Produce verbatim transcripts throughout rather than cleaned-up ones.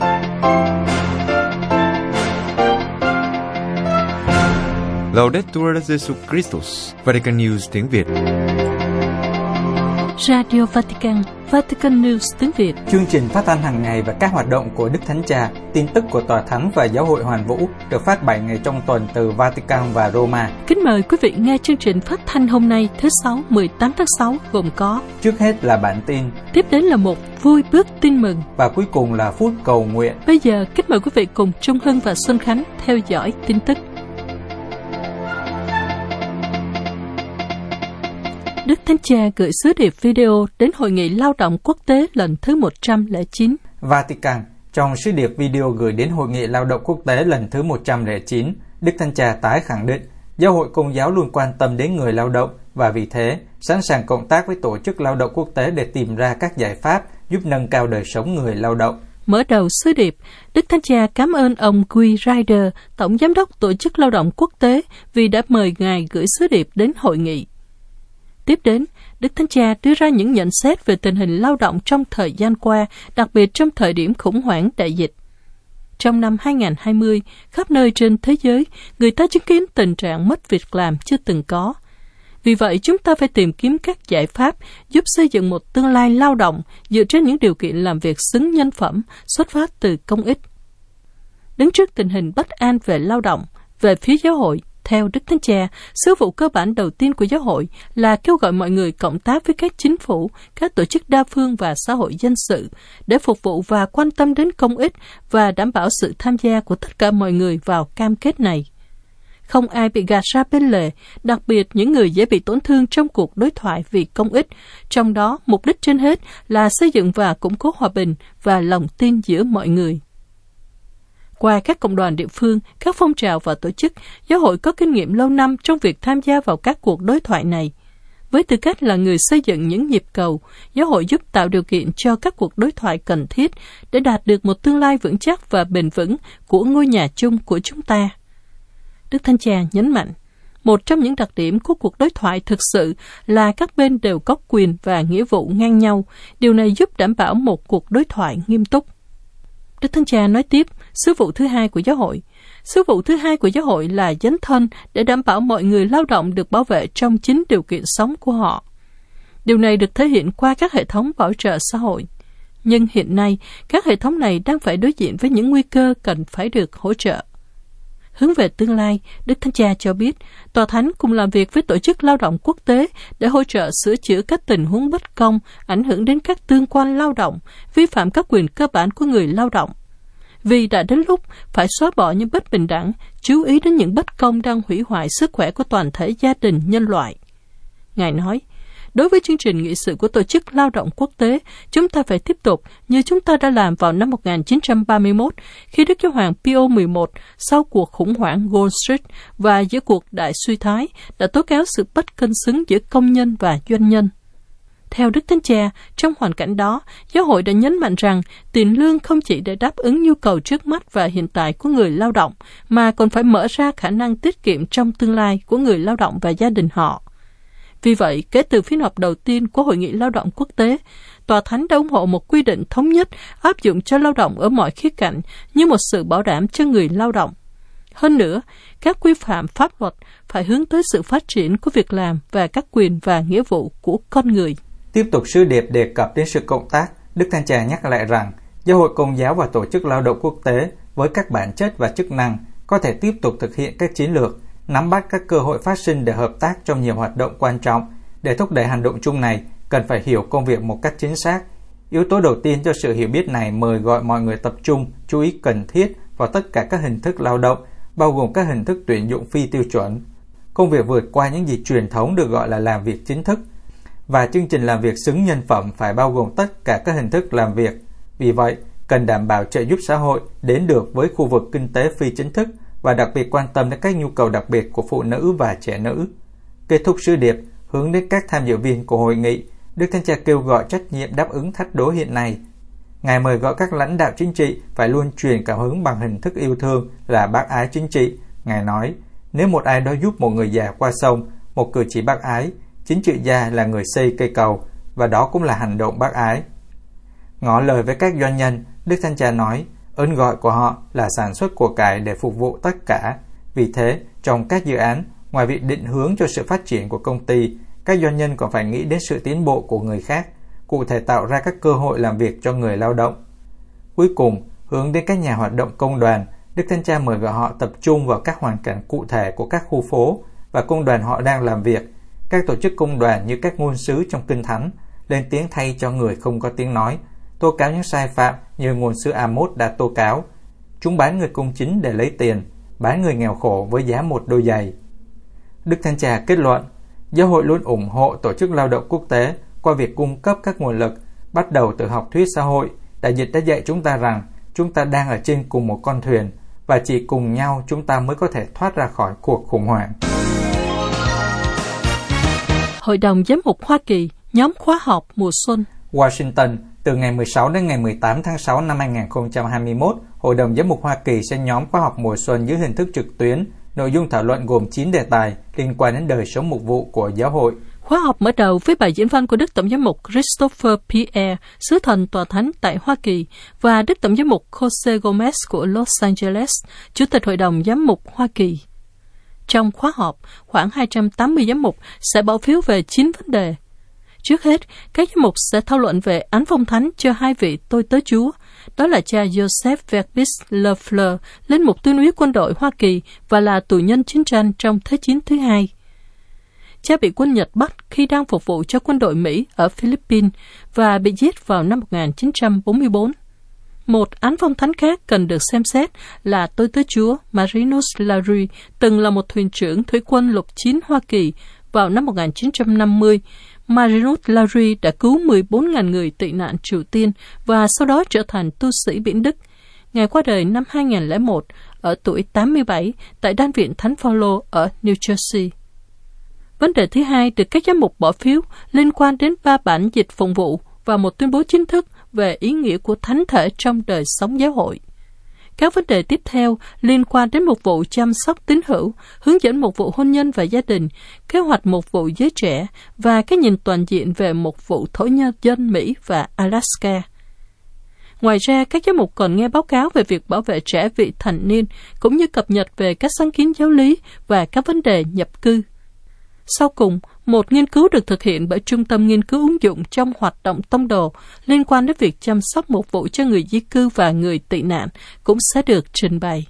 Laudetur Jesus Christus, Vatican News tiếng Việt. Radio Vatican, Vatican News tiếng Việt. Chương trình phát thanh hàng ngày và các hoạt động của Đức Thánh Cha, tin tức của Tòa Thánh và Giáo hội Hoàn Vũ được phát bảy ngày trong tuần từ Vatican và Roma. Kính mời quý vị nghe chương trình phát thanh hôm nay thứ Sáu, mười tám tháng sáu gồm có: trước hết là bản tin, tiếp đến là một vui bước tin mừng và cuối cùng là phút cầu nguyện. Bây giờ kính mời quý vị cùng Trung Hưng và Xuân Khánh theo dõi tin tức. Đức Thánh Cha gửi sứ điệp video đến Hội nghị Lao động Quốc tế lần thứ một trăm lẻ chín. Vatican, trong sứ điệp video gửi đến Hội nghị Lao động Quốc tế lần thứ một trăm lẻ chín, Đức Thánh Cha tái khẳng định Giáo hội Công giáo luôn quan tâm đến người lao động và vì thế sẵn sàng cộng tác với Tổ chức Lao động Quốc tế để tìm ra các giải pháp giúp nâng cao đời sống người lao động. Mở đầu sứ điệp, Đức Thánh Cha cảm ơn ông Guy Ryder, Tổng Giám đốc Tổ chức Lao động Quốc tế vì đã mời Ngài gửi sứ điệp đến hội nghị. Tiếp đến, Đức Thánh Cha đưa ra những nhận xét về tình hình lao động trong thời gian qua, đặc biệt trong thời điểm khủng hoảng đại dịch. Trong năm hai không hai không, khắp nơi trên thế giới, người ta chứng kiến tình trạng mất việc làm chưa từng có. Vì vậy, chúng ta phải tìm kiếm các giải pháp giúp xây dựng một tương lai lao động dựa trên những điều kiện làm việc xứng nhân phẩm, xuất phát từ công ích. Đứng trước tình hình bất an về lao động, về phía giáo hội, theo Đức Thánh Cha, sứ vụ cơ bản đầu tiên của giáo hội là kêu gọi mọi người cộng tác với các chính phủ, các tổ chức đa phương và xã hội dân sự để phục vụ và quan tâm đến công ích và đảm bảo sự tham gia của tất cả mọi người vào cam kết này. Không ai bị gạt ra bên lề, đặc biệt những người dễ bị tổn thương trong cuộc đối thoại vì công ích, trong đó mục đích trên hết là xây dựng và củng cố hòa bình và lòng tin giữa mọi người. Qua các cộng đoàn địa phương, các phong trào và tổ chức, giáo hội có kinh nghiệm lâu năm trong việc tham gia vào các cuộc đối thoại này. Với tư cách là người xây dựng những nhịp cầu, giáo hội giúp tạo điều kiện cho các cuộc đối thoại cần thiết để đạt được một tương lai vững chắc và bền vững của ngôi nhà chung của chúng ta. Đức Thánh Cha nhấn mạnh, một trong những đặc điểm của cuộc đối thoại thực sự là các bên đều có quyền và nghĩa vụ ngang nhau. Điều này giúp đảm bảo một cuộc đối thoại nghiêm túc. Đức Thánh Cha nói tiếp, sứ vụ thứ hai của giáo hội. Sứ vụ thứ hai của giáo hội là dấn thân để đảm bảo mọi người lao động được bảo vệ trong chính điều kiện sống của họ. Điều này được thể hiện qua các hệ thống bảo trợ xã hội. Nhưng hiện nay, các hệ thống này đang phải đối diện với những nguy cơ cần phải được hỗ trợ. Hướng về tương lai, Đức Thánh Cha cho biết, Tòa Thánh cùng làm việc với Tổ chức Lao động Quốc tế để hỗ trợ sửa chữa các tình huống bất công, ảnh hưởng đến các tương quan lao động, vi phạm các quyền cơ bản của người lao động. Vì đã đến lúc phải xóa bỏ những bất bình đẳng, chú ý đến những bất công đang hủy hoại sức khỏe của toàn thể gia đình nhân loại. Ngài nói, đối với chương trình nghị sự của Tổ chức Lao động Quốc tế, chúng ta phải tiếp tục như chúng ta đã làm vào năm một nghìn chín trăm ba mươi mốt, khi Đức Giáo hoàng Pio mười một, sau cuộc khủng hoảng Wall Street và giữa cuộc đại suy thoái, đã tố cáo sự bất cân xứng giữa công nhân và doanh nhân. Theo Đức Thánh Cha, trong hoàn cảnh đó, giáo hội đã nhấn mạnh rằng tiền lương không chỉ để đáp ứng nhu cầu trước mắt và hiện tại của người lao động, mà còn phải mở ra khả năng tiết kiệm trong tương lai của người lao động và gia đình họ. Vì vậy, kể từ phiên họp đầu tiên của Hội nghị Lao động Quốc tế, Tòa Thánh đã ủng hộ một quy định thống nhất áp dụng cho lao động ở mọi khía cạnh như một sự bảo đảm cho người lao động. Hơn nữa, các quy phạm pháp luật phải hướng tới sự phát triển của việc làm và các quyền và nghĩa vụ của con người. Tiếp tục sứ điệp đề cập đến sự cộng tác, Đức Thánh Cha nhắc lại rằng Giáo hội Công giáo và Tổ chức Lao động Quốc tế với các bản chất và chức năng có thể tiếp tục thực hiện các chiến lược, nắm bắt các cơ hội phát sinh để hợp tác trong nhiều hoạt động quan trọng. Để thúc đẩy hành động chung này, cần phải hiểu công việc một cách chính xác. Yếu tố đầu tiên cho sự hiểu biết này mời gọi mọi người tập trung, chú ý cần thiết vào tất cả các hình thức lao động, bao gồm các hình thức tuyển dụng phi tiêu chuẩn. Công việc vượt qua những gì truyền thống được gọi là làm việc chính thức. Và chương trình làm việc xứng nhân phẩm phải bao gồm tất cả các hình thức làm việc. Vì vậy, cần đảm bảo trợ giúp xã hội đến được với khu vực kinh tế phi chính thức và đặc biệt quan tâm đến các nhu cầu đặc biệt của phụ nữ và trẻ nữ. Kết thúc sứ điệp, hướng đến các tham dự viên của hội nghị, Đức Thánh Cha kêu gọi trách nhiệm đáp ứng thách đố hiện nay. Ngài mời gọi các lãnh đạo chính trị phải luôn truyền cảm hứng bằng hình thức yêu thương là bác ái chính trị. Ngài nói, nếu một ai đó giúp một người già qua sông, một cử chỉ bác ái, chính trị gia là người xây cây cầu, và đó cũng là hành động bác ái. Ngỏ lời với các doanh nhân, Đức Thánh Cha nói, Ơn gọi của họ là sản xuất của cải để phục vụ tất cả. Vì thế, trong các dự án, ngoài việc định hướng cho sự phát triển của công ty, các doanh nhân còn phải nghĩ đến sự tiến bộ của người khác, cụ thể tạo ra các cơ hội làm việc cho người lao động. Cuối cùng, hướng đến các nhà hoạt động công đoàn, Đức Thánh Cha mời gọi họ tập trung vào các hoàn cảnh cụ thể của các khu phố và công đoàn họ đang làm việc. Các tổ chức công đoàn như các ngôn sứ trong Kinh Thánh lên tiếng thay cho người không có tiếng nói, tố cáo những sai phạm như ngôn sứ Amos đã tố cáo. Chúng bán người công chính để lấy tiền, bán người nghèo khổ với giá một đôi giày. Đức Thánh Cha kết luận, Giáo hội luôn ủng hộ Tổ chức Lao động Quốc tế qua việc cung cấp các nguồn lực, bắt đầu từ học thuyết xã hội. Đại dịch đã dạy chúng ta rằng chúng ta đang ở trên cùng một con thuyền và chỉ cùng nhau chúng ta mới có thể thoát ra khỏi cuộc khủng hoảng. Hội đồng Giám mục Hoa Kỳ, nhóm khóa họp mùa xuân. Washington, từ ngày mười sáu đến ngày mười tám tháng sáu năm hai nghìn không trăm hai mươi mốt, Hội đồng Giám mục Hoa Kỳ sẽ nhóm khóa học mùa xuân dưới hình thức trực tuyến. Nội dung thảo luận gồm chín đề tài liên quan đến đời sống mục vụ của giáo hội. Khóa học mở đầu với bài diễn văn của Đức Tổng giám mục Christopher Pierre, sứ thần tòa thánh tại Hoa Kỳ, và Đức Tổng giám mục Jose Gomez của Los Angeles, Chủ tịch Hội đồng Giám mục Hoa Kỳ. Trong khóa họp, khoảng hai trăm tám mươi giám mục sẽ bỏ phiếu về chín vấn đề. Trước hết, các giám mục sẽ thảo luận về án phong thánh cho hai vị tôi tớ Chúa, đó là cha Joseph Verbis Lefleur, linh mục tuyên úy quân đội Hoa Kỳ và là tù nhân chiến tranh trong Thế chiến thứ hai. Cha bị quân Nhật bắt khi đang phục vụ cho quân đội Mỹ ở Philippines và bị giết vào năm một nghìn chín trăm bốn mươi tư. Một án phong thánh khác cần được xem xét là tôi tớ Chúa Marinus Larry, từng là một thuyền trưởng thủy quân lục chiến Hoa Kỳ. Vào năm một nghìn chín trăm năm mươi, Marinus Larry đã cứu mười bốn nghìn người tị nạn Triều Tiên và sau đó trở thành tu sĩ biển Đức. Ngài qua đời năm hai nghìn không trăm lẻ một ở tuổi tám mươi bảy tại Đan viện Thánh Phaolô ở New Jersey. Vấn đề thứ hai được các giám mục bỏ phiếu liên quan đến ba bản dịch phụng vụ và một tuyên bố chính thức về ý nghĩa của thánh thể trong đời sống giáo hội. Các vấn đề tiếp theo liên quan đến mục vụ chăm sóc tín hữu, hướng dẫn mục vụ hôn nhân và gia đình, kế hoạch mục vụ giới trẻ và cái nhìn toàn diện về mục vụ thổ nhân dân Mỹ và Alaska. Ngoài ra, các giám mục còn nghe báo cáo về việc bảo vệ trẻ vị thành niên, cũng như cập nhật về các sáng kiến giáo lý và các vấn đề nhập cư. Sau cùng, một nghiên cứu được thực hiện bởi Trung tâm Nghiên cứu ứng dụng trong hoạt động tông đồ liên quan đến việc chăm sóc mục vụ cho người di cư và người tị nạn cũng sẽ được trình bày.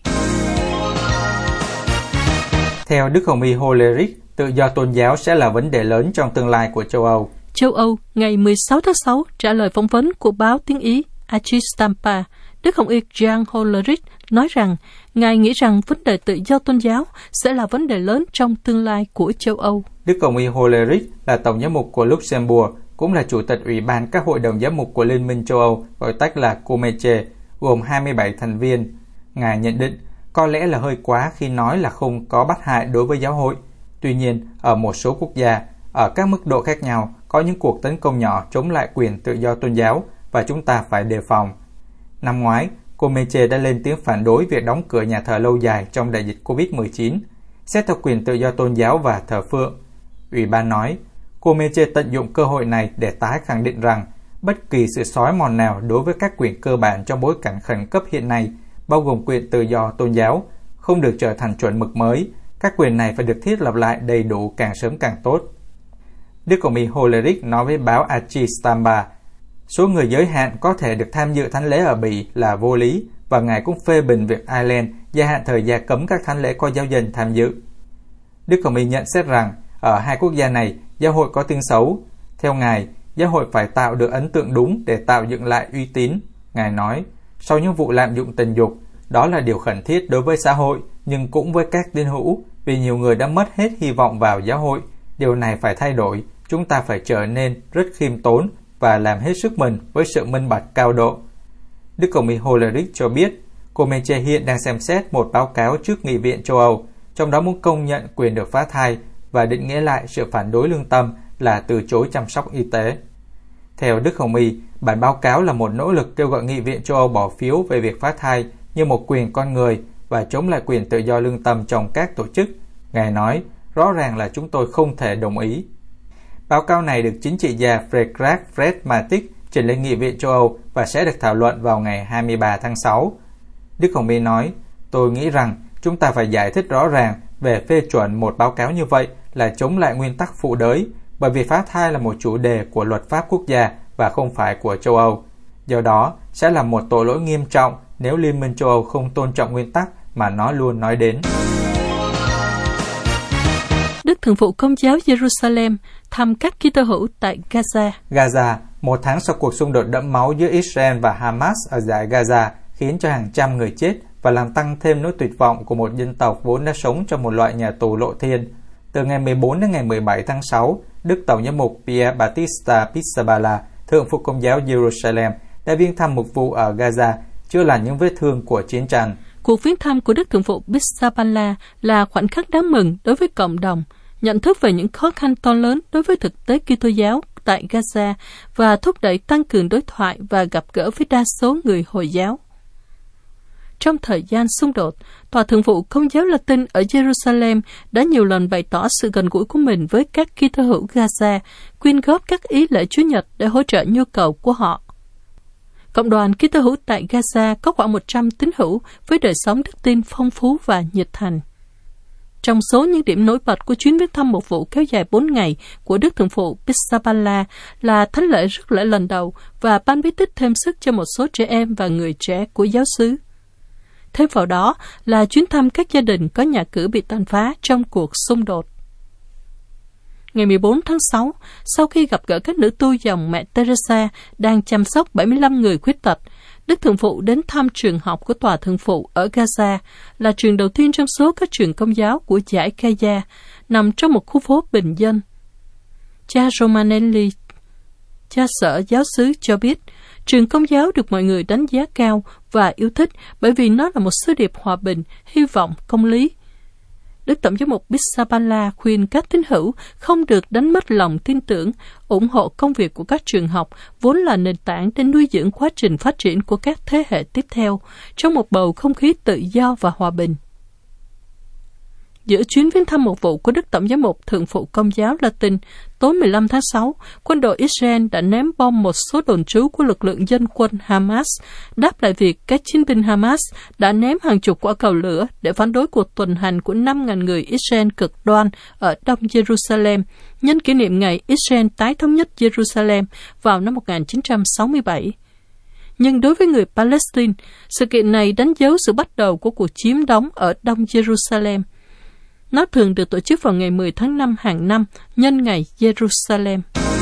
Theo Đức Hồng y Hollerich, tự do tôn giáo sẽ là vấn đề lớn trong tương lai của châu Âu. Châu Âu, ngày mười sáu tháng sáu, trả lời phỏng vấn của báo tiếng Ý Aci Stampa, Đức Hồng y Jan Hollerich nói rằng Ngài nghĩ rằng vấn đề tự do tôn giáo sẽ là vấn đề lớn trong tương lai của châu Âu. Đức Hồng y Hollerich là Tổng giám mục của Luxembourg, cũng là Chủ tịch Ủy ban các hội đồng giám mục của Liên minh châu Âu, gọi tắt là Comeche, gồm hai mươi bảy thành viên. Ngài nhận định, có lẽ là hơi quá khi nói là không có bắt hại đối với giáo hội. Tuy nhiên, ở một số quốc gia, ở các mức độ khác nhau, có những cuộc tấn công nhỏ chống lại quyền tự do tôn giáo và chúng ta phải đề phòng. Năm ngoái, Comeche đã lên tiếng phản đối việc đóng cửa nhà thờ lâu dài trong đại dịch covid mười chín, xét theo quyền tự do tôn giáo và thờ phượng. Ủy ban nói, Comeche tận dụng cơ hội này để tái khẳng định rằng bất kỳ sự xói mòn nào đối với các quyền cơ bản trong bối cảnh khẩn cấp hiện nay, bao gồm quyền tự do tôn giáo, không được trở thành chuẩn mực mới. Các quyền này phải được thiết lập lại đầy đủ càng sớm càng tốt. Đức Hồng y Hollerich nói với báo Aci Stampa, số người giới hạn có thể được tham dự thánh lễ ở Bỉ là vô lý, và Ngài cũng phê bình việc Ireland gia hạn thời gian cấm các thánh lễ có giáo dân tham dự. Đức Hồng y nhận xét rằng, ở hai quốc gia này, giáo hội có tiếng xấu. Theo Ngài, giáo hội phải tạo được ấn tượng đúng để tạo dựng lại uy tín. Ngài nói, sau những vụ lạm dụng tình dục, đó là điều khẩn thiết đối với xã hội, nhưng cũng với các tín hữu, vì nhiều người đã mất hết hy vọng vào giáo hội. Điều này phải thay đổi, chúng ta phải trở nên rất khiêm tốn và làm hết sức mình với sự minh bạch cao độ. Đức Hồng y Hollerich cho biết, Comeche hiện đang xem xét một báo cáo trước Nghị viện châu Âu, trong đó muốn công nhận quyền được phá thai và định nghĩa lại sự phản đối lương tâm là từ chối chăm sóc y tế. Theo Đức Hồng y, bản báo cáo là một nỗ lực kêu gọi Nghị viện châu Âu bỏ phiếu về việc phá thai như một quyền con người và chống lại quyền tự do lương tâm trong các tổ chức. Ngài nói, rõ ràng là chúng tôi không thể đồng ý. Báo cáo này được chính trị gia Fredrik Fred Matic trình lên Nghị viện châu Âu và sẽ được thảo luận vào ngày hai mươi ba tháng sáu. Đức Hồng Y nói, tôi nghĩ rằng chúng ta phải giải thích rõ ràng về phê chuẩn một báo cáo như vậy là chống lại nguyên tắc phụ đới, bởi vì phá thai là một chủ đề của luật pháp quốc gia và không phải của châu Âu. Do đó, sẽ là một tội lỗi nghiêm trọng nếu Liên minh châu Âu không tôn trọng nguyên tắc mà nó luôn nói đến. Đức Thượng phụ Công giáo Jerusalem thăm các Kitô hữu tại Gaza. Gaza, một tháng sau cuộc xung đột đẫm máu giữa Israel và Hamas ở dải Gaza, khiến cho hàng trăm người chết và làm tăng thêm nỗi tuyệt vọng của một dân tộc vốn đã sống trong một loại nhà tù lộ thiên. Từ ngày mười bốn đến ngày mười bảy tháng sáu, Đức Tổng giám mục Pierre Battista Pizzaballa, Thượng phụ Công giáo Jerusalem, đã viếng thăm mục vụ ở Gaza, chữa lành những vết thương của chiến tranh. Cuộc viếng thăm của Đức Thượng phụ Pizzaballa là khoảnh khắc đáng mừng đối với cộng đồng, nhận thức về những khó khăn to lớn đối với thực tế Kitô giáo tại Gaza và thúc đẩy tăng cường đối thoại và gặp gỡ với đa số người Hồi giáo. Trong thời gian xung đột, Tòa Thượng phụ Công giáo Latin ở Jerusalem đã nhiều lần bày tỏ sự gần gũi của mình với các Kitô hữu Gaza, quyên góp các ý lễ Chúa Nhật để hỗ trợ nhu cầu của họ. Cộng đoàn Kitô hữu tại Gaza có khoảng một trăm tín hữu với đời sống đức tin phong phú và nhiệt thành. Trong số những điểm nổi bật của chuyến viếng thăm mục vụ kéo dài bốn ngày của Đức Thượng phụ Pizzaballa là thánh lễ rước lễ lần đầu và ban bí tích thêm sức cho một số trẻ em và người trẻ của giáo xứ. Thêm vào đó là chuyến thăm các gia đình có nhà cửa bị tàn phá trong cuộc xung đột. Ngày mười bốn tháng sáu, sau khi gặp gỡ các nữ tu dòng mẹ Teresa đang chăm sóc bảy mươi lăm người khuyết tật, Đức Thượng phụ đến thăm trường học của Tòa Thượng phụ ở Gaza, là trường đầu tiên trong số các trường công giáo của dải Gaza, nằm trong một khu phố bình dân. Cha Romanelli, cha sở giáo xứ cho biết, trường công giáo được mọi người đánh giá cao và yêu thích bởi vì nó là một sứ điệp hòa bình, hy vọng, công lý. Đức Tổng giám mục Pizzaballa khuyên các tín hữu không được đánh mất lòng tin tưởng, ủng hộ công việc của các trường học, vốn là nền tảng để nuôi dưỡng quá trình phát triển của các thế hệ tiếp theo, trong một bầu không khí tự do và hòa bình. Giữa chuyến viếng thăm mục vụ của Đức Tổng giám mục Thượng phụ Công giáo Latin, tối mười lăm tháng sáu, quân đội Israel đã ném bom một số đồn trú của lực lượng dân quân Hamas, đáp lại việc các chiến binh Hamas đã ném hàng chục quả cầu lửa để phản đối cuộc tuần hành của năm nghìn người Israel cực đoan ở Đông Jerusalem, nhân kỷ niệm ngày Israel tái thống nhất Jerusalem vào năm một nghìn chín trăm sáu mươi bảy. Nhưng đối với người Palestine, sự kiện này đánh dấu sự bắt đầu của cuộc chiếm đóng ở Đông Jerusalem. Nó thường được tổ chức vào ngày mười tháng năm hàng năm, nhân ngày Jerusalem.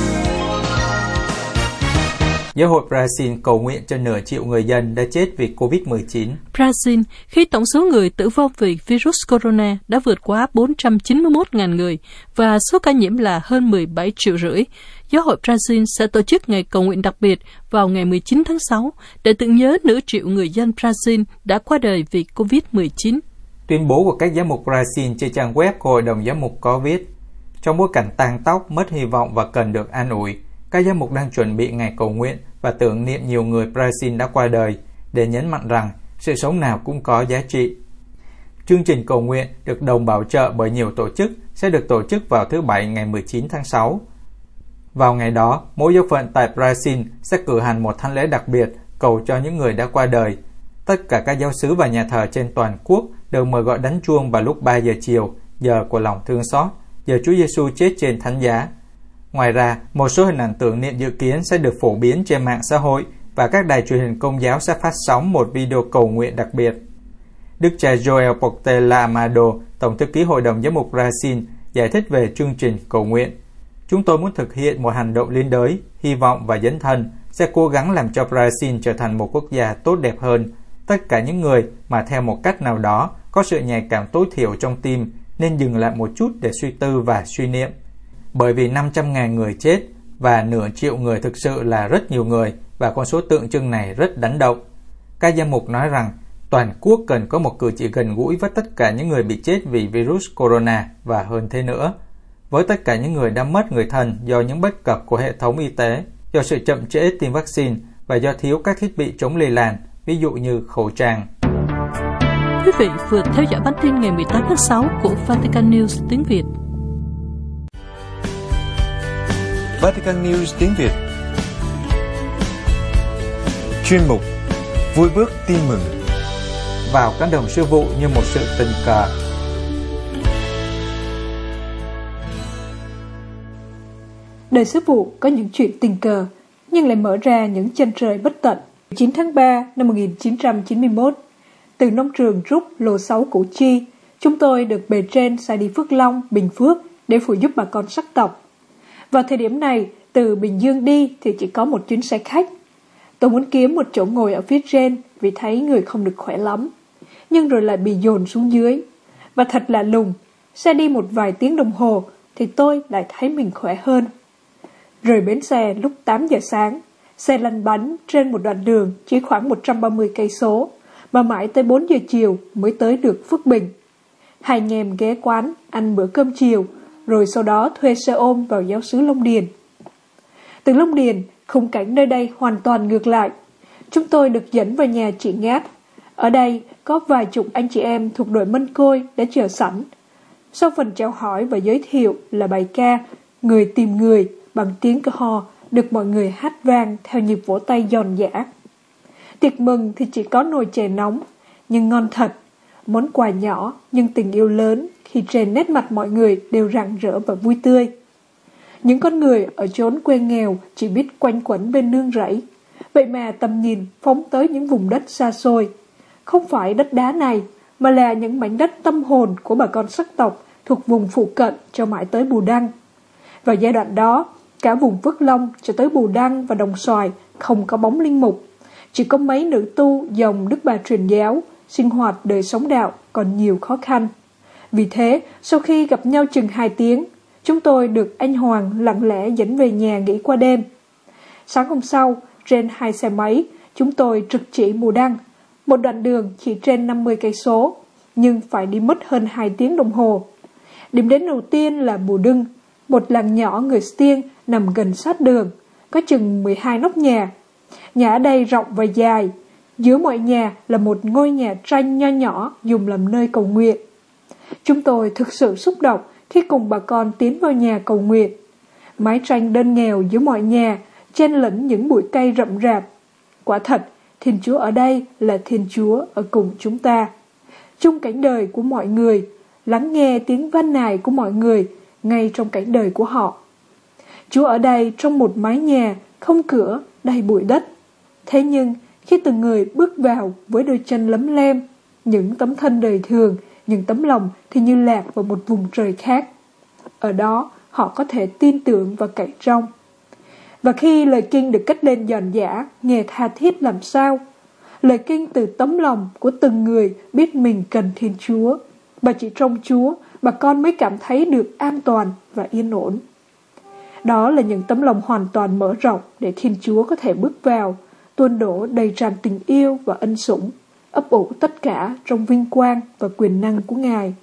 Giáo hội Brazil cầu nguyện cho nửa triệu người dân đã chết vì covid mười chín. Brazil, khi tổng số người tử vong vì virus corona đã vượt quá bốn trăm chín mươi mốt nghìn người và số ca nhiễm là hơn mười bảy triệu rưỡi, Giáo hội Brazil sẽ tổ chức ngày cầu nguyện đặc biệt vào ngày mười chín tháng sáu để tưởng nhớ nửa triệu người dân Brazil đã qua đời vì covid mười chín. Tuyên bố của các giám mục Brazil trên trang web của Hội đồng Giám mục có viết: trong bối cảnh tàn tóc, mất hy vọng và cần được an ủi, các giám mục đang chuẩn bị ngày cầu nguyện và tưởng niệm nhiều người Brazil đã qua đời để nhấn mạnh rằng sự sống nào cũng có giá trị. Chương trình cầu nguyện được đồng bảo trợ bởi nhiều tổ chức sẽ được tổ chức vào thứ Bảy ngày mười chín tháng sáu. Vào ngày đó, mỗi giáo phận tại Brazil sẽ cử hành một thánh lễ đặc biệt cầu cho những người đã qua đời. Tất cả các giáo xứ và nhà thờ trên toàn quốc đều mời gọi đánh chuông vào lúc ba giờ chiều, giờ của lòng thương xót, giờ Chúa Giêsu chết trên thánh giá. Ngoài ra, một số hình ảnh tưởng niệm dự kiến sẽ được phổ biến trên mạng xã hội và các đài truyền hình công giáo sẽ phát sóng một video cầu nguyện đặc biệt. Đức cha Joel Portela Amado, Tổng thư ký Hội đồng Giám mục Brazil, giải thích về chương trình cầu nguyện. Chúng tôi muốn thực hiện một hành động liên đới, hy vọng và dấn thân, sẽ cố gắng làm cho Brazil trở thành một quốc gia tốt đẹp hơn. Tất cả những người mà theo một cách nào đó có sự nhạy cảm tối thiểu trong tim nên dừng lại một chút để suy tư và suy niệm. Bởi vì năm trăm nghìn người chết và nửa triệu người thực sự là rất nhiều người và con số tượng trưng này rất đánh động. Các giám mục nói rằng toàn quốc cần có một cử chỉ gần gũi với tất cả những người bị chết vì virus corona và hơn thế nữa. Với tất cả những người đã mất người thân do những bất cập của hệ thống y tế, do sự chậm trễ tiêm vaccine và do thiếu các thiết bị chống lây lan, ví dụ như khẩu trang. Quý vị vừa theo dõi bản tin ngày mười tám tháng sáu của Vatican News tiếng Việt. Vatican News tiếng Việt. Chuyên mục Vui bước tin mừng. vào cánh đồng sư vụ như một sự tình cờ. Đời sư vụ có những chuyện tình cờ, nhưng lại mở ra những chân trời bất tận. chín tháng ba năm một nghìn chín trăm chín mươi mốt, từ nông trường Rúc lô sáu Củ Chi, chúng tôi được bề trên sai đi Phước Long, Bình Phước để phụ giúp bà con sắc tộc. Vào thời điểm này, từ Bình Dương đi thì chỉ có một chuyến xe khách. Tôi muốn kiếm một chỗ ngồi ở phía trên vì thấy người không được khỏe lắm, nhưng rồi lại bị dồn xuống dưới. Và thật lạ lùng, xe đi một vài tiếng đồng hồ thì tôi lại thấy mình khỏe hơn. Rời bến xe lúc tám giờ sáng, xe lăn bánh trên một đoạn đường chỉ khoảng một trăm ba mươi cây số, mà mãi tới bốn giờ chiều mới tới được Phước Bình. Hai anh em ghé quán ăn bữa cơm chiều, rồi sau đó thuê xe ôm vào giáo xứ Long Điền. Từ Long Điền, khung cảnh nơi đây hoàn toàn ngược lại. Chúng tôi được dẫn vào nhà chị Ngát. Ở đây có vài chục anh chị em thuộc đội Mân Côi đã chờ sẵn. Sau phần chào hỏi và giới thiệu là bài ca Người tìm người bằng tiếng cơ hò được mọi người hát vang theo nhịp vỗ tay giòn giã. Tiệc mừng thì chỉ có nồi chè nóng, nhưng ngon thật. Món quà nhỏ nhưng tình yêu lớn khi trên nét mặt mọi người đều rạng rỡ và vui tươi. Những con người ở chốn quê nghèo chỉ biết quanh quẩn bên nương rẫy. Vậy mà tầm nhìn phóng tới những vùng đất xa xôi. Không phải đất đá này, mà là những mảnh đất tâm hồn của bà con sắc tộc thuộc vùng phụ cận cho mãi tới Bù Đăng. Vào giai đoạn đó, cả vùng Phước Long cho tới Bù Đăng và Đồng Xoài không có bóng linh mục. Chỉ có mấy nữ tu dòng Đức Bà truyền giáo, sinh hoạt đời sống đạo còn nhiều khó khăn. Vì thế, sau khi gặp nhau chừng hai tiếng, chúng tôi được anh Hoàng lặng lẽ dẫn về nhà nghỉ qua đêm. Sáng hôm sau, trên hai xe máy, chúng tôi trực chỉ Bù Đăng, một đoạn đường chỉ trên năm mươi cây số, nhưng phải đi mất hơn hai tiếng đồng hồ. Điểm đến đầu tiên là Bù Đưng, một làng nhỏ người Stiêng nằm gần sát đường, có chừng mười hai nóc nhà. Nhà ở đây rộng và dài, giữa mọi nhà là một ngôi nhà tranh nho nhỏ dùng làm nơi cầu nguyện. Chúng tôi thực sự xúc động khi cùng bà con tiến vào nhà cầu nguyện. Mái tranh đơn nghèo giữa mọi nhà, chen lẫn những bụi cây rậm rạp. Quả thật, Thiên Chúa ở đây là Thiên Chúa ở cùng chúng ta. Chung cảnh đời của mọi người, lắng nghe tiếng van nài của mọi người ngay trong cảnh đời của họ. Chúa ở đây trong một mái nhà, không cửa, đầy bụi đất. Thế nhưng, khi từng người bước vào với đôi chân lấm lem, những tấm thân đời thường, những tấm lòng thì như lạc vào một vùng trời khác. Ở đó, họ có thể tin tưởng và cậy trông. Và khi lời kinh được cất lên giòn giã, nghe tha thiết làm sao? Lời kinh từ tấm lòng của từng người biết mình cần Thiên Chúa. Và chỉ trong Chúa, bà con mới cảm thấy được an toàn và yên ổn. Đó là những tấm lòng hoàn toàn mở rộng để Thiên Chúa có thể bước vào, tuôn đổ đầy tràn tình yêu và ân sủng, ấp ủ tất cả trong vinh quang và quyền năng của Ngài.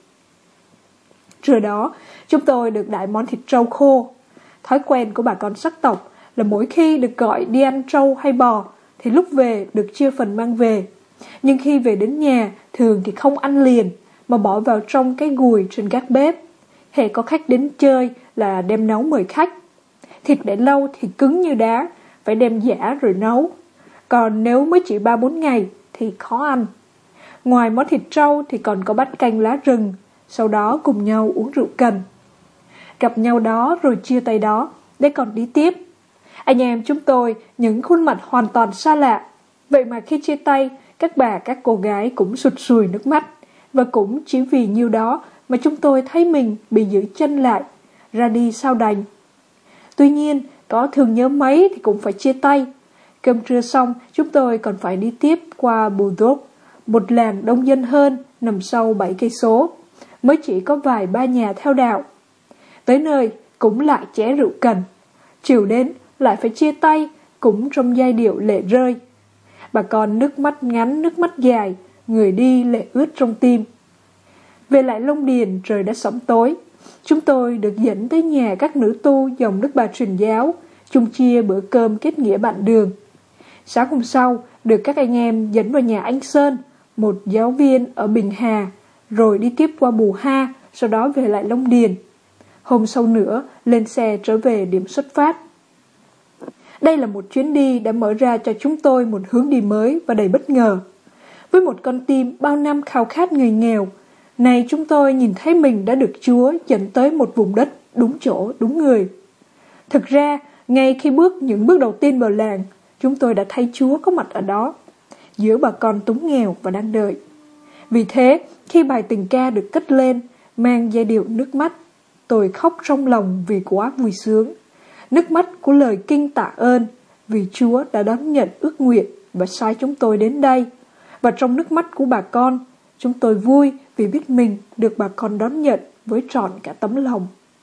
Trưa đó, chúng tôi được đãi món thịt trâu khô. Thói quen của bà con sắc tộc là mỗi khi được gọi đi ăn trâu hay bò, thì lúc về được chia phần mang về. Nhưng khi về đến nhà, thường thì không ăn liền, mà bỏ vào trong cái gùi trên gác bếp. Hễ có khách đến chơi là đem nấu mời khách. Thịt để lâu thì cứng như đá, phải đem giã rồi nấu. Còn nếu mới chỉ ba bốn ngày thì khó ăn. Ngoài món thịt trâu thì còn có bát canh lá rừng, sau đó cùng nhau uống rượu cần. Gặp nhau đó rồi chia tay đó, để còn đi tiếp. Anh em chúng tôi, những khuôn mặt hoàn toàn xa lạ. Vậy mà khi chia tay, các bà các cô gái cũng sụt sùi nước mắt. Và cũng chỉ vì nhiêu đó mà chúng tôi thấy mình bị giữ chân lại, ra đi sao đành. Tuy nhiên, có thương nhớ mấy thì cũng phải chia tay. Cơm trưa xong, chúng tôi còn phải đi tiếp qua Bù Đốc, một làng đông dân hơn, nằm sau bảy cây số, mới chỉ có vài ba nhà theo đạo. Tới nơi, cũng lại chén rượu cần. Chiều đến, lại phải chia tay, cũng trong giai điệu lệ rơi. Bà con nước mắt ngắn, nước mắt dài, người đi lệ ướt trong tim. Về lại Long Điền, trời đã sẫm tối. Chúng tôi được dẫn tới nhà các nữ tu dòng Đức Bà truyền giáo, chung chia bữa cơm kết nghĩa bạn đường. Sáng hôm sau, được các anh em dẫn vào nhà anh Sơn, một giáo viên ở Bình Hà, rồi đi tiếp qua Bù Ha, sau đó về lại Long Điền. Hôm sau nữa, lên xe trở về điểm xuất phát. Đây là một chuyến đi đã mở ra cho chúng tôi một hướng đi mới và đầy bất ngờ. với một con tim bao năm khao khát người nghèo. Này chúng tôi nhìn thấy mình đã được Chúa dẫn tới một vùng đất đúng chỗ, đúng người. Thực ra, ngay khi bước những bước đầu tiên vào làng, chúng tôi đã thấy Chúa có mặt ở đó, giữa bà con túng nghèo và đang đợi. Vì thế, khi bài tình ca được cất lên, mang giai điệu nước mắt, tôi khóc trong lòng vì quá vui sướng. Nước mắt của lời kinh tạ ơn, vì Chúa đã đón nhận ước nguyện và sai chúng tôi đến đây. Và trong nước mắt của bà con, chúng tôi vui vì biết mình được bà con đón nhận với trọn cả tấm lòng.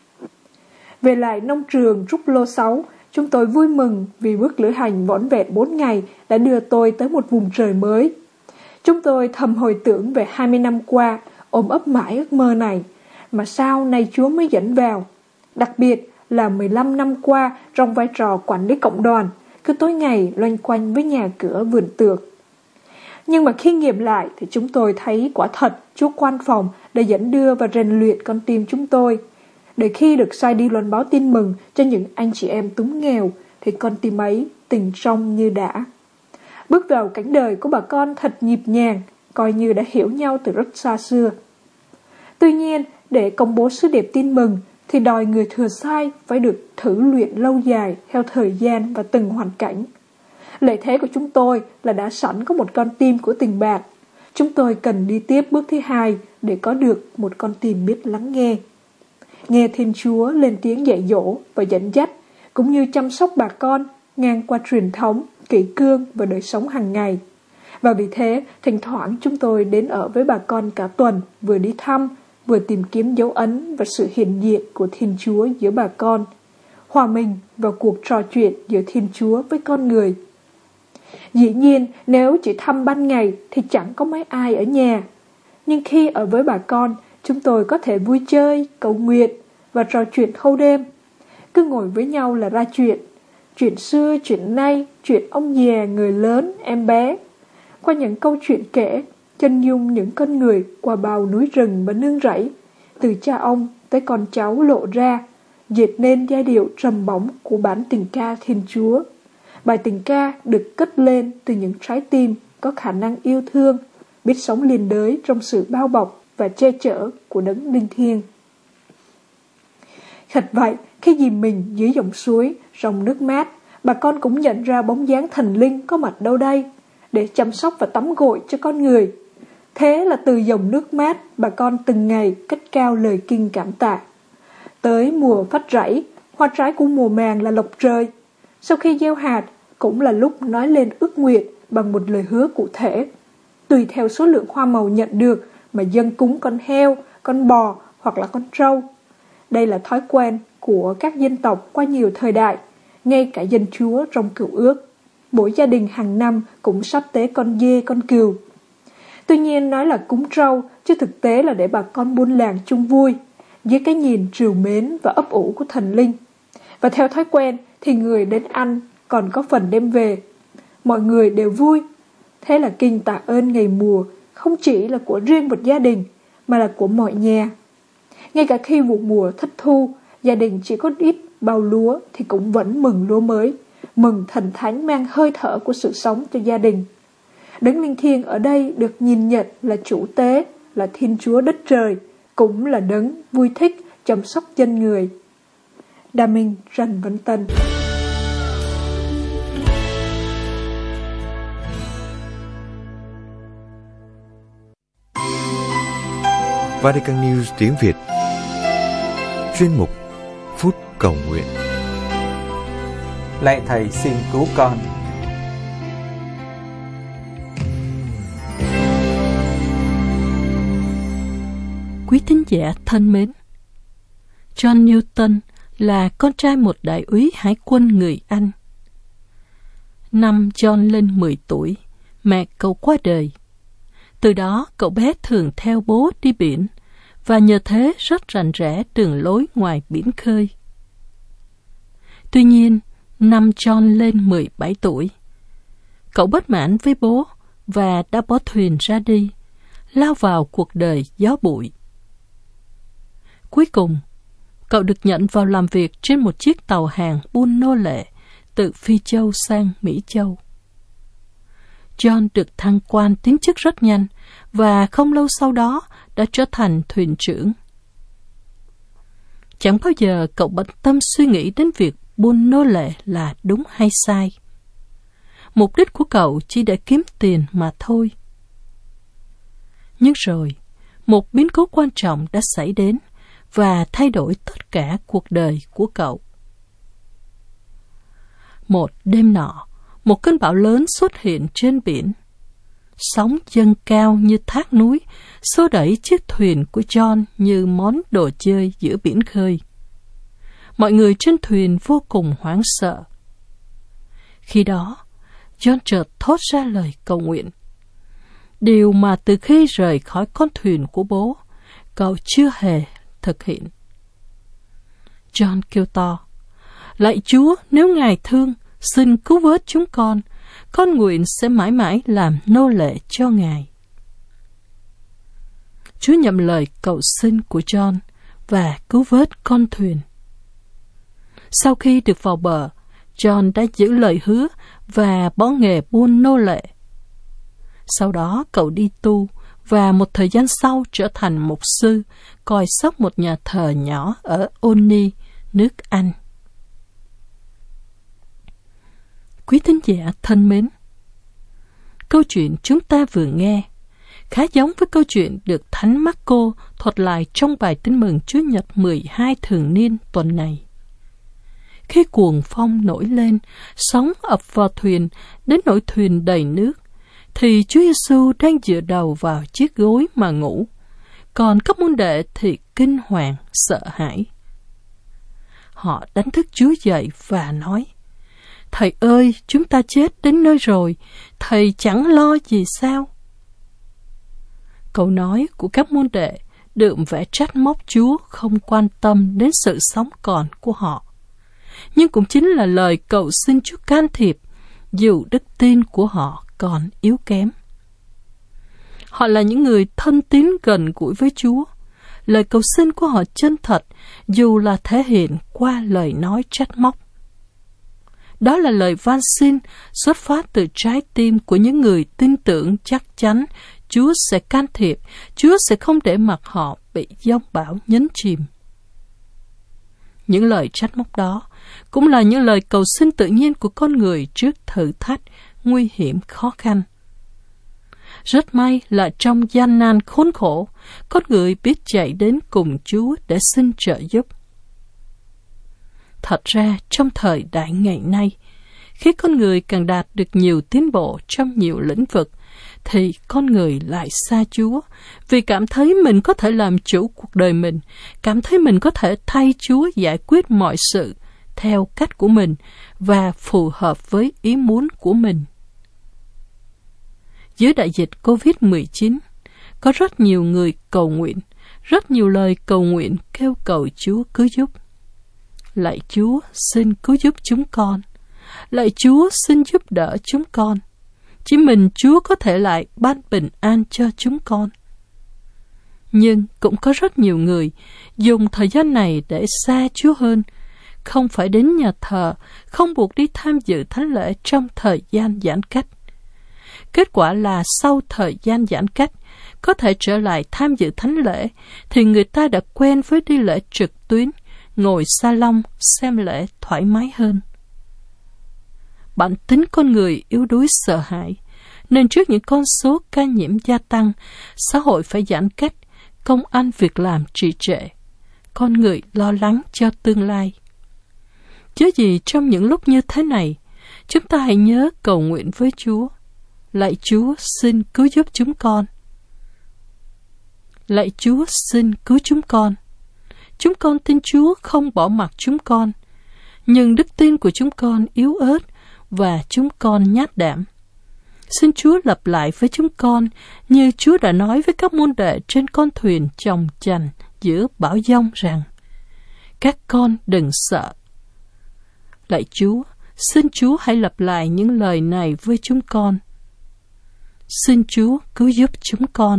Về lại nông trường Rúp Lô sáu, chúng tôi vui mừng vì bước lữ hành vỏn vẹn bốn ngày đã đưa tôi tới một vùng trời mới. Chúng tôi thầm hồi tưởng về hai mươi năm qua, ôm ấp mãi ước mơ này, mà sao nay Chúa mới dẫn vào. Đặc biệt là mười lăm năm qua trong vai trò quản lý cộng đoàn, cứ tối ngày loanh quanh với nhà cửa vườn tược. Nhưng mà khi nghiệm lại thì chúng tôi thấy quả thật Chúa quan phòng để dẫn đưa và rèn luyện con tim chúng tôi. Để khi được sai đi loan báo tin mừng cho những anh chị em túng nghèo thì con tim ấy tình trong như đã. Bước vào cánh đời của bà con thật nhịp nhàng, coi như đã hiểu nhau từ rất xa xưa. Tuy nhiên, để công bố sứ điệp tin mừng thì đòi người thừa sai phải được thử luyện lâu dài theo thời gian và từng hoàn cảnh. Lợi thế của chúng tôi là đã sẵn có một con tim của tình bạn. Chúng tôi cần đi tiếp bước thứ hai để có được một con tim biết lắng nghe. Nghe Thiên Chúa lên tiếng dạy dỗ và dẫn dắt, cũng như chăm sóc bà con ngang qua truyền thống, kỷ cương và đời sống hàng ngày. Và vì thế, thỉnh thoảng chúng tôi đến ở với bà con cả tuần, vừa đi thăm, vừa tìm kiếm dấu ấn và sự hiện diện của Thiên Chúa giữa bà con, hòa mình vào cuộc trò chuyện giữa Thiên Chúa với con người. Dĩ nhiên, nếu chỉ thăm ban ngày thì chẳng có mấy ai ở nhà. Nhưng khi ở với bà con, chúng tôi có thể vui chơi, cầu nguyện và trò chuyện thâu đêm. Cứ ngồi với nhau là ra chuyện. Chuyện xưa, chuyện nay, chuyện ông già, người lớn, em bé. Qua những câu chuyện kể, chân dung những con người qua bao núi rừng và nương rẫy, từ cha ông tới con cháu lộ ra, dệt nên giai điệu trầm bổng của bản tình ca Thiên Chúa. Bài tình ca được cất lên từ những trái tim có khả năng yêu thương, biết sống liên đới trong sự bao bọc và che chở của đấng linh thiêng. Thật vậy, khi dìm mình dưới dòng suối, dòng nước mát, bà con cũng nhận ra bóng dáng thần linh có mặt đâu đây, để chăm sóc và tắm gội cho con người. Thế là từ dòng nước mát, bà con từng ngày cất cao lời kinh cảm tạ. Tới mùa phát rẫy, hoa trái của mùa màng là lộc trời. Sau khi gieo hạt, cũng là lúc nói lên ước nguyện bằng một lời hứa cụ thể. Tùy theo số lượng hoa màu nhận được mà dâng cúng con heo, con bò hoặc là con trâu. Đây là thói quen của các dân tộc qua nhiều thời đại, ngay cả dân Chúa trong Cựu Ước. Mỗi gia đình hàng năm cũng sắp tế con dê, con cừu. Tuy nhiên nói là cúng trâu, chứ thực tế là để bà con buôn làng chung vui, dưới cái nhìn trìu mến và ấp ủ của thần linh. Và theo thói quen thì người đến ăn còn có phần đem về. Mọi người đều vui. Thế là kinh tạ ơn ngày mùa không chỉ là của riêng một gia đình, mà là của mọi nhà. Ngay cả khi vụ mùa thất thu, gia đình chỉ có ít bao lúa thì cũng vẫn mừng lúa mới, mừng thần thánh mang hơi thở của sự sống cho gia đình. Đấng linh thiêng ở đây được nhìn nhận là chủ tế, là Thiên Chúa đất trời, cũng là đấng vui thích chăm sóc dân người. Đa Minh, Trần Văn Tân. Vatican News tiếng Việt. Chuyên mục Phút Cầu Nguyện. Lạy Thầy xin cứu con. Quý thính giả thân mến, John Newton là con trai một đại úy hải quân người Anh. Năm John lên mười tuổi, mẹ cậu qua đời. Từ đó cậu bé thường theo bố đi biển và nhờ thế rất rành rẽ đường lối ngoài biển khơi. Tuy nhiên, năm John lên mười bảy tuổi, cậu bất mãn với bố và đã bỏ thuyền ra đi, lao vào cuộc đời gió bụi. Cuối cùng, cậu được nhận vào làm việc trên một chiếc tàu hàng buôn nô lệ từ Phi Châu sang Mỹ Châu. John được thăng quan tiến chức rất nhanh và không lâu sau đó đã trở thành thuyền trưởng. Chẳng bao giờ cậu bận tâm suy nghĩ đến việc buôn nô lệ là đúng hay sai. Mục đích của cậu chỉ để kiếm tiền mà thôi. Nhưng rồi, một biến cố quan trọng đã xảy đến và thay đổi tất cả cuộc đời của cậu. Một đêm nọ, một cơn bão lớn xuất hiện trên biển. Sóng dâng cao như thác núi, xô đẩy chiếc thuyền của John như món đồ chơi giữa biển khơi. Mọi người trên thuyền vô cùng hoảng sợ. Khi đó, John chợt thốt ra lời cầu nguyện. Điều mà từ khi rời khỏi con thuyền của bố, cậu chưa hề thực hiện. John kêu to, lạy Chúa, nếu Ngài thương, xin cứu vớt chúng con, con nguyện sẽ mãi mãi làm nô lệ cho Ngài. Chúa nhậm lời cầu xin của John và cứu vớt con thuyền. Sau khi được vào bờ, John đã giữ lời hứa và bỏ nghề buôn nô lệ. Sau đó cậu đi tu và một thời gian sau trở thành mục sư, coi sóc một nhà thờ nhỏ ở Olney, nước Anh. Quý thính giả thân mến, câu chuyện chúng ta vừa nghe khá giống với câu chuyện được Thánh Marco thuật lại trong bài Tin mừng Chúa Nhật mười hai thường niên tuần này. Khi cuồng phong nổi lên, sóng ập vào thuyền đến nỗi thuyền đầy nước, thì Chúa Giêsu đang dựa đầu vào chiếc gối mà ngủ, còn các môn đệ thì kinh hoàng, sợ hãi. Họ đánh thức Chúa dậy và nói, Thầy ơi, chúng ta chết đến nơi rồi, Thầy chẳng lo gì sao? Câu nói của các môn đệ đượm vẻ trách móc Chúa không quan tâm đến sự sống còn của họ, nhưng cũng chính là lời cầu xin Chúa can thiệp, dù đức tin của họ còn yếu kém. Họ là những người thân tín gần gũi với Chúa. Lời cầu xin của họ chân thật, dù là thể hiện qua lời nói trách móc. Đó là lời van xin xuất phát từ trái tim của những người tin tưởng chắc chắn Chúa sẽ can thiệp, Chúa sẽ không để mặc họ bị giông bão nhấn chìm. Những lời trách móc đó cũng là những lời cầu xin tự nhiên của con người trước thử thách, nguy hiểm, khó khăn. Rất may là trong gian nan khốn khổ, con người biết chạy đến cùng Chúa để xin trợ giúp. Thật ra, trong thời đại ngày nay, khi con người càng đạt được nhiều tiến bộ trong nhiều lĩnh vực, thì con người lại xa Chúa, vì cảm thấy mình có thể làm chủ cuộc đời mình, cảm thấy mình có thể thay Chúa giải quyết mọi sự theo cách của mình và phù hợp với ý muốn của mình. Dưới đại dịch covid mười chín, có rất nhiều người cầu nguyện, rất nhiều lời cầu nguyện kêu cầu Chúa cứu giúp. Lạy Chúa, xin cứu giúp chúng con. Lạy Chúa, xin giúp đỡ chúng con. Chỉ mình Chúa có thể lại ban bình an cho chúng con. Nhưng cũng có rất nhiều người dùng thời gian này để xa Chúa hơn, không phải đến nhà thờ, không buộc đi tham dự thánh lễ trong thời gian giãn cách. Kết quả là sau thời gian giãn cách, có thể trở lại tham dự thánh lễ, thì người ta đã quen với đi lễ trực tuyến, ngồi salon xem lễ thoải mái hơn. Bản tính con người yếu đuối sợ hãi, nên trước những con số ca nhiễm gia tăng, xã hội phải giãn cách, công ăn việc làm trì trệ, con người lo lắng cho tương lai. Chớ gì trong những lúc như thế này, chúng ta hãy nhớ cầu nguyện với Chúa. Lạy Chúa, xin cứu giúp chúng con. Lạy Chúa, xin cứu chúng con. Chúng con tin Chúa không bỏ mặc chúng con, nhưng đức tin của chúng con yếu ớt và chúng con nhát đảm. Xin Chúa lặp lại với chúng con như Chúa đã nói với các môn đệ trên con thuyền chồng chành giữa bão giông rằng: các con đừng sợ. Lạy Chúa, xin Chúa hãy lặp lại những lời này với chúng con. Xin Chúa cứu giúp chúng con.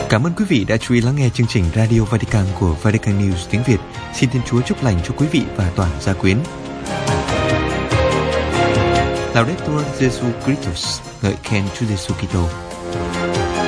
Cảm ơn quý vị đã chú ý lắng nghe chương trình Radio Vatican của Vatican News tiếng Việt. Xin Thiên Chúa chúc lành cho quý vị và toàn gia quyến. Laudetur Jesu Christus, ngợi khen Chúa Giêsu Kitô.